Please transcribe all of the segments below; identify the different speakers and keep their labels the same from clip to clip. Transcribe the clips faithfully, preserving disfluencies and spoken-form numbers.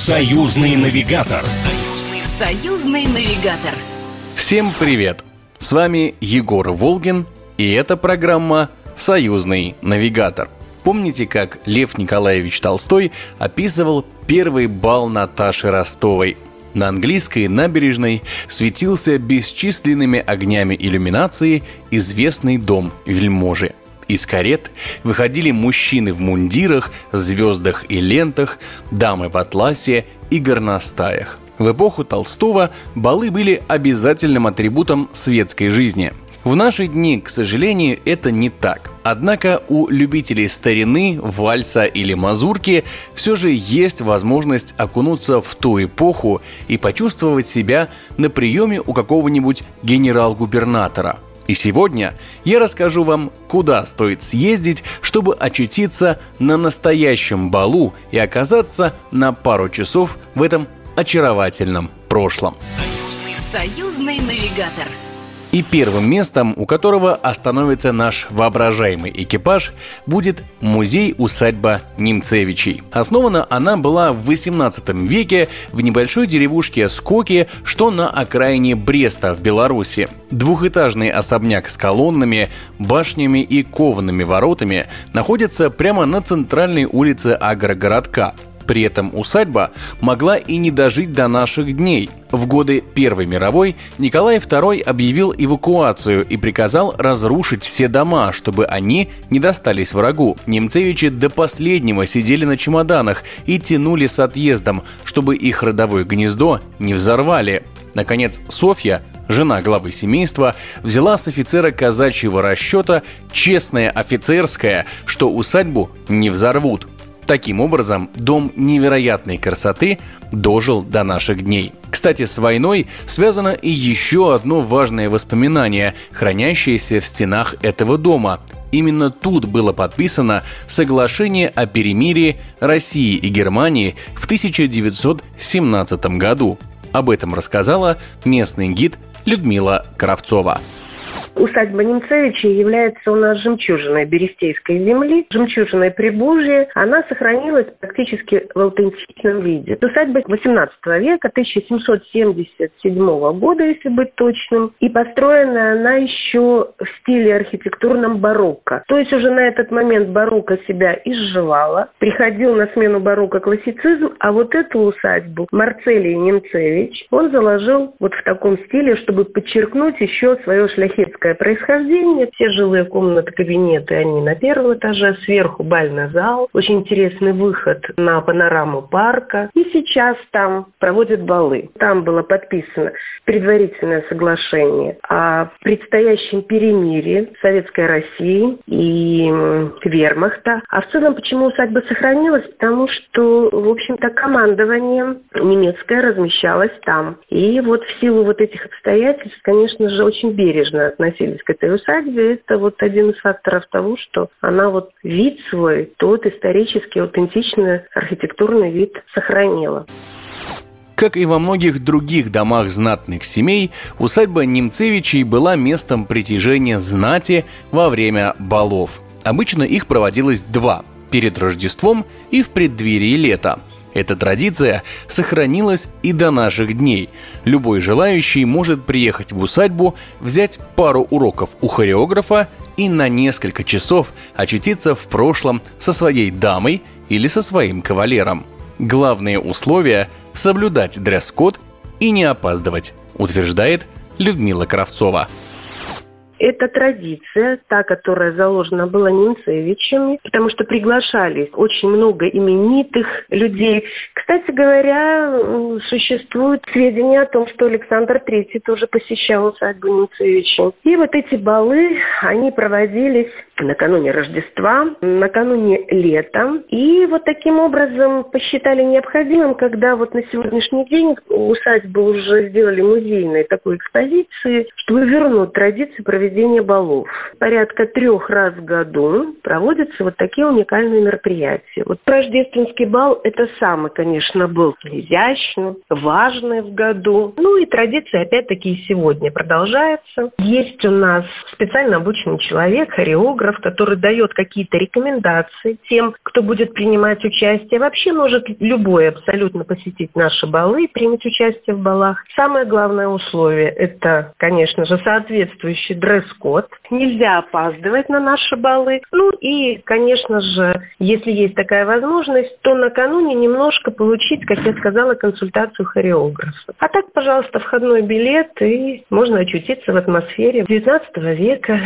Speaker 1: Союзный навигатор.
Speaker 2: Союзный, союзный навигатор.
Speaker 3: Всем привет! С вами Егор Волгин, и это программа «Союзный навигатор». Помните, как Лев Николаевич Толстой описывал первый бал Наташи Ростовой? На английской набережной светился бесчисленными огнями иллюминации известный дом вельможи. Из карет выходили мужчины в мундирах, звездах и лентах, дамы в атласе и горностаях. В эпоху Толстого балы были обязательным атрибутом светской жизни. В наши дни, к сожалению, это не так. Однако у любителей старины, вальса или мазурки все же есть возможность окунуться в ту эпоху и почувствовать себя на приеме у какого-нибудь генерал-губернатора. И сегодня я расскажу вам, куда стоит съездить, чтобы очутиться на настоящем балу и оказаться на пару часов в этом очаровательном прошлом.
Speaker 2: Союзный, союзный навигатор.
Speaker 3: И первым местом, у которого остановится наш воображаемый экипаж, будет музей-усадьба Немцевичей. Основана она была в восемнадцатом веке в небольшой деревушке Скоки, что на окраине Бреста в Беларуси. Двухэтажный особняк с колоннами, башнями и коваными воротами находится прямо на центральной улице агрогородка. При этом усадьба могла и не дожить до наших дней. В годы Первой мировой Николай второй объявил эвакуацию и приказал разрушить все дома, чтобы они не достались врагу. Немцевичи до последнего сидели на чемоданах и тянули с отъездом, чтобы их родовое гнездо не взорвали. Наконец, Софья, жена главы семейства, взяла с офицера казачьего расчета честное офицерское, что усадьбу не взорвут. Таким образом, дом невероятной красоты дожил до наших дней. Кстати, с войной связано и еще одно важное воспоминание, хранящееся в стенах этого дома. Именно тут было подписано соглашение о перемирии России и Германии в тысяча девятьсот семнадцатом году. Об этом рассказала местный гид Людмила Кравцова.
Speaker 4: Усадьба Немцевичей является у нас жемчужиной берестейской земли, жемчужиной Прибужья. Она сохранилась практически в аутентичном виде. Усадьба восемнадцатого века, тысяча семьсот семьдесят седьмого года, если быть точным. И построена она еще в стиле архитектурном барокко. То есть уже на этот момент барокко себя изживала. Приходил на смену барокко классицизм, а вот эту усадьбу Марцелий Немцевич, он заложил вот в таком стиле, чтобы подчеркнуть еще свое шляхетское происхождение. Все жилые комнаты, кабинеты, они на первом этаже, сверху бальный зал, очень интересный выход на панораму парка. И сейчас там проводят балы. Там было подписано предварительное соглашение о предстоящем перемирии Советской России и вермахта. А в целом, почему усадьба сохранилась? Потому что, в общем-то, командование немецкое размещалось там. И вот в силу вот этих обстоятельств, конечно же, очень бережно относились к этой усадьбе. Это вот один из факторов того, что она вот вид свой, тот исторический, аутентичный архитектурный вид сохранила.
Speaker 3: Как и во многих других домах знатных семей, усадьба Немцевичей была местом притяжения знати во время балов. Обычно их проводилось два – перед Рождеством и в преддверии лета. Эта традиция сохранилась и до наших дней. Любой желающий может приехать в усадьбу, взять пару уроков у хореографа и на несколько часов очутиться в прошлом со своей дамой или со своим кавалером. Главное условие – соблюдать дресс-код и не опаздывать, утверждает Людмила Кравцова.
Speaker 4: Это традиция, та, которая заложена была Немцевичами, потому что приглашались очень много именитых людей. Кстати говоря, существуют сведения о том, что Александр Третий тоже посещал усадьбу Немцевичей. И вот эти балы, они проводились накануне Рождества, накануне лета. И вот таким образом посчитали необходимым, когда вот на сегодняшний день усадьбу уже сделали музейной такой экспозиции, чтобы вернуть традицию проведения проведения балов. Порядка трех раз в году проводятся вот такие уникальные мероприятия. Вот рождественский бал – это самый, конечно, был изящный, важный в году. Ну и традиция, опять-таки, и сегодня продолжается. Есть у нас специально обученный человек, хореограф, который дает какие-то рекомендации тем, кто будет принимать участие. Вообще может любой абсолютно посетить наши балы и принять участие в балах. Самое главное условие – это, конечно же, соответствующий дресс-код. Нельзя опаздывать на наши балы. Ну и, конечно же, если есть такая возможность, то накануне немножко получить, как я сказала, консультацию хореографа. А так, пожалуйста, входной билет, и можно очутиться в атмосфере девятнадцатого века.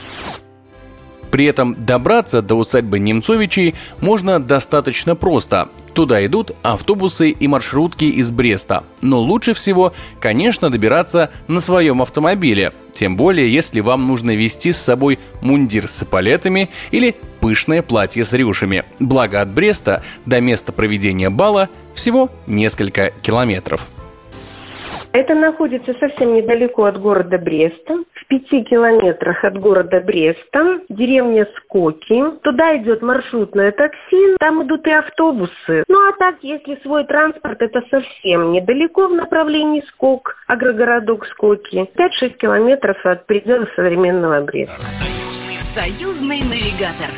Speaker 3: При этом добраться до усадьбы Немцовичей можно достаточно просто. Туда идут автобусы и маршрутки из Бреста. Но лучше всего, конечно, добираться на своем автомобиле. Тем более, если вам нужно везти с собой мундир с эполетами или пышное платье с рюшами. Благо от Бреста до места проведения бала всего несколько километров.
Speaker 4: Это находится совсем недалеко от города Бреста, в пяти километрах от города Бреста, деревня Скоки. Туда идет маршрутное такси, там идут и автобусы. Ну а так, если свой транспорт, это совсем недалеко в направлении Скок, агрогородок Скоки. пять-шесть километров от предела современного Бреста.
Speaker 2: Союзный, союзный навигатор.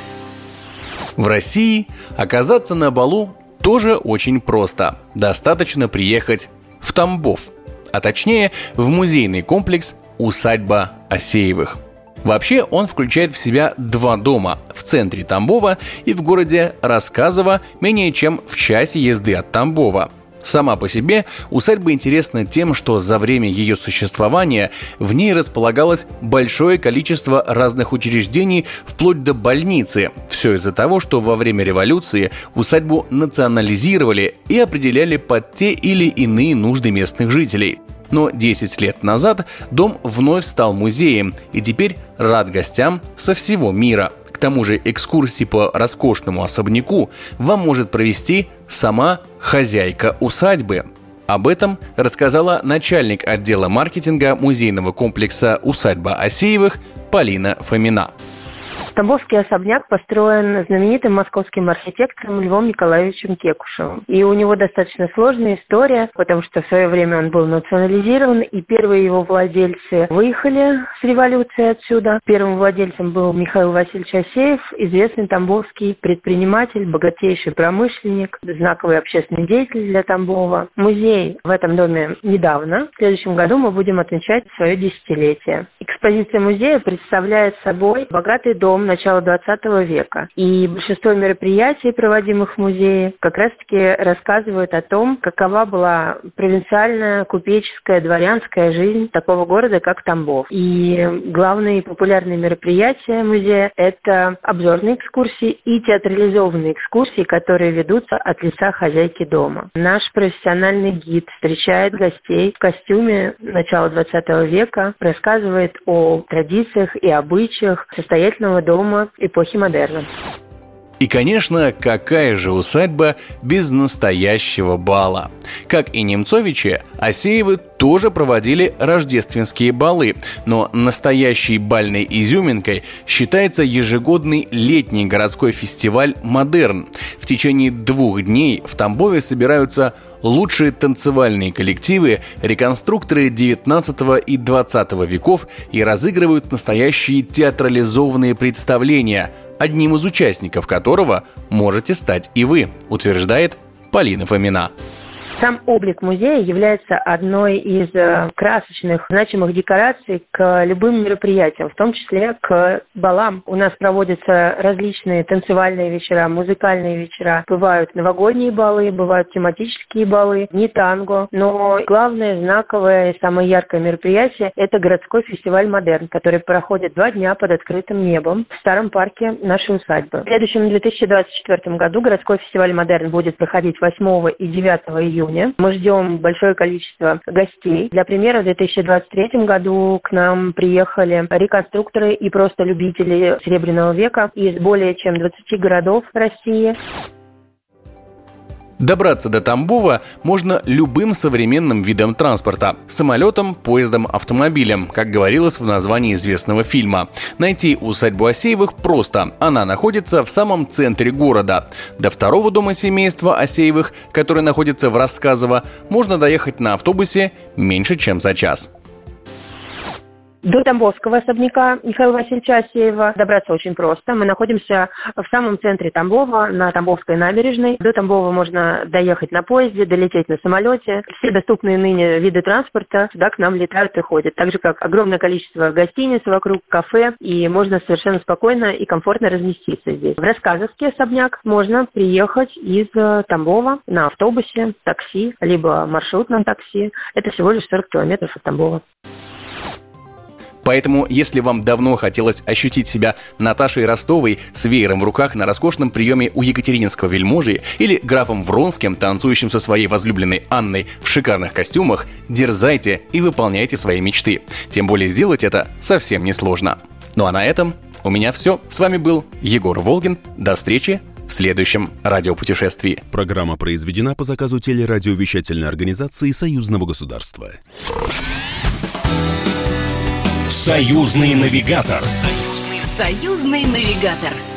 Speaker 3: В России оказаться на балу тоже очень просто. Достаточно приехать в Тамбов. А точнее, в музейный комплекс «Усадьба Асеевых». Вообще, он включает в себя два дома в центре Тамбова и в городе Рассказово, менее чем в часе езды от Тамбова. Сама по себе усадьба интересна тем, что за время ее существования в ней располагалось большое количество разных учреждений, вплоть до больницы. Все из-за того, что во время революции усадьбу национализировали и определяли под те или иные нужды местных жителей. Но десять лет назад дом вновь стал музеем и теперь рад гостям со всего мира. К тому же экскурсии по роскошному особняку вам может провести сама хозяйка усадьбы. Об этом рассказала начальник отдела маркетинга музейного комплекса «Усадьба Асеевых» Полина Фомина.
Speaker 1: Тамбовский особняк построен знаменитым московским архитектором Львом Николаевичем Кекушевым. И у него достаточно сложная история, потому что в свое время он был национализирован, и первые его владельцы выехали с революции отсюда. Первым владельцем был Михаил Васильевич Асеев, известный тамбовский предприниматель, богатейший промышленник, знаковый общественный деятель для Тамбова. Музей в этом доме недавно. В следующем году мы будем отмечать свое десятилетие. Экспозиция музея представляет собой богатый дом начала двадцатого века. И большинство мероприятий, проводимых в музее, как раз-таки рассказывают о том, какова была провинциальная, купеческая, дворянская жизнь такого города, как Тамбов. И главные популярные мероприятия музея – это обзорные экскурсии и театрализованные экскурсии, которые ведутся от лица хозяйки дома. Наш профессиональный гид встречает гостей в костюме начала двадцатого века, рассказывает о традициях и обычаях состоятельного дома эпохи модерна.
Speaker 3: И, конечно, какая же усадьба без настоящего бала? Как и Немцовичи, Асеевы тоже проводили рождественские балы, но настоящей бальной изюминкой считается ежегодный летний городской фестиваль «Модерн». В течение двух дней в Тамбове собираются лучшие танцевальные коллективы, реконструкторы девятнадцатого и двадцатого веков и разыгрывают настоящие театрализованные представления, одним из участников которого можете стать и вы, утверждает Полина Фомина.
Speaker 1: Сам облик музея является одной из красочных, значимых декораций к любым мероприятиям, в том числе к балам. У нас проводятся различные танцевальные вечера, музыкальные вечера. Бывают новогодние балы, бывают тематические балы, дни танго. Но главное, знаковое и самое яркое мероприятие – это городской фестиваль «Модерн», который проходит два дня под открытым небом в старом парке нашей усадьбы. В следующем две тысячи двадцать четвёртом году городской фестиваль «Модерн» будет проходить восьмого и девятого июня. Мы ждем большое количество гостей. Для примера, в две тысячи двадцать третьем году к нам приехали реконструкторы и просто любители Серебряного века из более чем двадцати городов России.
Speaker 3: Добраться до Тамбова можно любым современным видом транспорта – самолетом, поездом, автомобилем, как говорилось в названии известного фильма. Найти усадьбу Асеевых просто. Она находится в самом центре города. До второго дома семейства Асеевых, который находится в Рассказово, можно доехать на автобусе меньше, чем за час.
Speaker 1: До Тамбовского особняка Михаила Васильевича Асеева добраться очень просто. Мы находимся в самом центре Тамбова, на Тамбовской набережной. До Тамбова можно доехать на поезде, долететь на самолете. Все доступные ныне виды транспорта сюда к нам летают и ходят. Так же, как огромное количество гостиниц вокруг, кафе. И можно совершенно спокойно и комфортно разместиться здесь. В Рассказовский особняк можно приехать из Тамбова на автобусе, такси, либо маршрутном такси. Это всего лишь сорок километров от Тамбова.
Speaker 3: Поэтому, если вам давно хотелось ощутить себя Наташей Ростовой с веером в руках на роскошном приеме у Екатерининского вельможи или графом Вронским, танцующим со своей возлюбленной Анной в шикарных костюмах, дерзайте и выполняйте свои мечты. Тем более сделать это совсем несложно. Ну а на этом у меня все. С вами был Егор Волгин. До встречи в следующем радиопутешествии.
Speaker 5: Программа произведена по заказу телерадиовещательной организации Союзного государства.
Speaker 2: Союзный навигатор. Союзный, союзный навигатор.